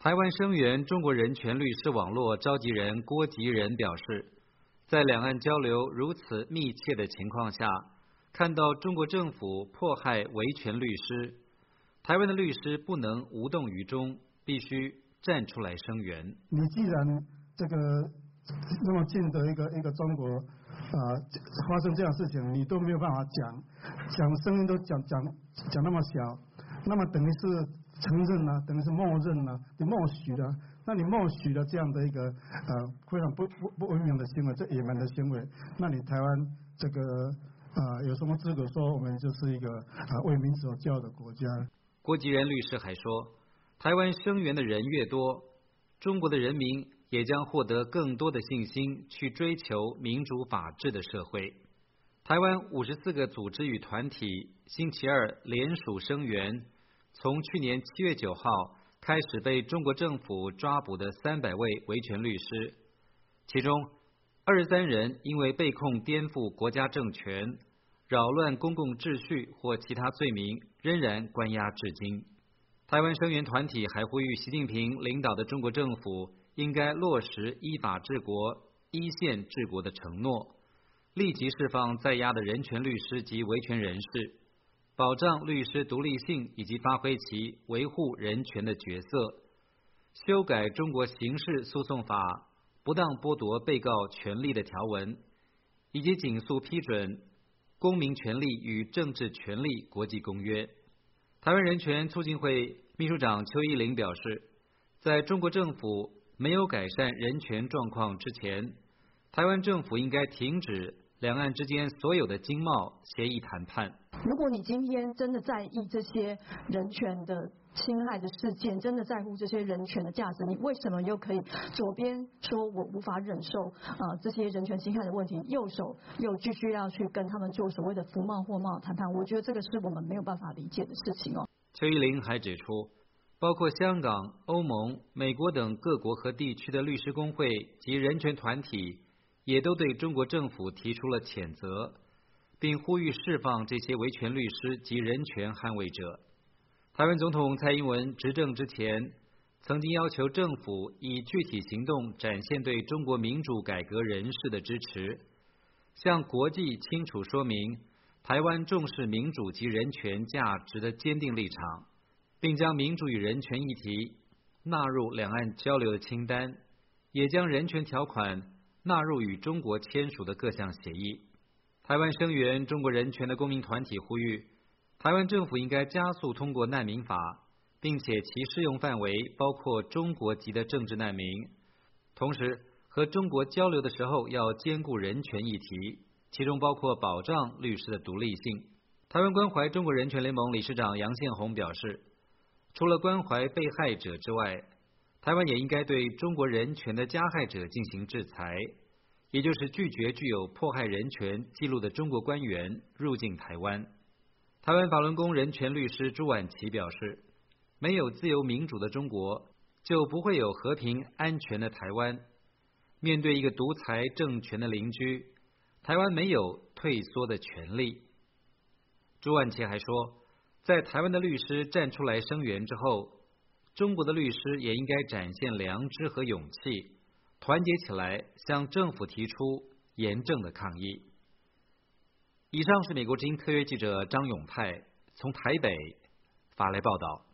台湾声援中国人权律师网络召集人郭吉仁表示，在两岸交流如此密切的情况下，看到中国政府迫害维权律师，台湾的律师不能无动于衷，必须站出来声援。 你既然这个那么近的一个中国发生这样的事情，你都没有办法讲声音都讲那么小，那么等于是承认了，等于是默认了，你默许了，那你默许了这样的一个非常不文明的行为，这野蛮的行为，那你台湾这个有什么资格说我们就是一个为民所教的国家？ 郭吉仁律师还说，台湾声援的人越多，中国的人民也将获得更多的信心去追求民主法治的社会。台湾54个组织与团体星期二联署声援，从去年7月9号开始被中国政府抓捕的300位维权律师，其中23人因为被控颠覆国家政权、扰乱公共秩序或其他罪名，仍然关押至今。台湾声援团体还呼吁习近平领导的中国政府应该落实依法治国、依宪治国的承诺，立即释放在押的人权律师及维权人士，保障律师独立性以及发挥其维护人权的角色，修改中国刑事诉讼法不当剥夺被告权利的条文，以及紧速批准公民权利与政治权利国际公约。台湾人权促进会秘书长邱依麟表示，在中国政府没有改善人权状况之前，台湾政府应该停止两岸之间所有的经贸协议谈判。 如果你今天真的在意这些人权的侵害的事件，真的在乎这些人权的价值，你为什么又可以左边说我无法忍受这些人权侵害的问题，右手又继续要去跟他们做所谓的服贸货贸谈判？我觉得这个是我们没有办法理解的事情哦。 邱依麟还指出，包括香港、欧盟、美国等各国和地区的律师工会及人权团体也都对中国政府提出了谴责，并呼吁释放这些维权律师及人权捍卫者。台湾总统蔡英文执政之前，曾经要求政府以具体行动展现对中国民主改革人士的支持，向国际清楚说明台湾重视民主及人权价值的坚定立场，并将民主与人权议题纳入两岸交流的清单，也将人权条款纳入与中国签署的各项协议。台湾声援中国人权的公民团体呼吁，台湾政府应该加速通过难民法，并且其适用范围包括中国籍的政治难民，同时和中国交流的时候要兼顾人权议题，其中包括保障律师的独立性。台湾关怀中国人权联盟理事长杨宪宏表示，除了关怀被害者之外，台湾也应该对中国人权的加害者进行制裁，也就是拒绝具有迫害人权记录的中国官员入境台湾。台湾法轮功人权律师朱婉琪表示，没有自由民主的中国，就不会有和平安全的台湾。面对一个独裁政权的邻居，台湾没有退缩的权利。朱婉琪还说，在台湾的律师站出来声援之后，中国的律师也应该展现良知和勇气，团结起来向政府提出严正的抗议。以上是美国之音特约记者张永泰从台北发来报道。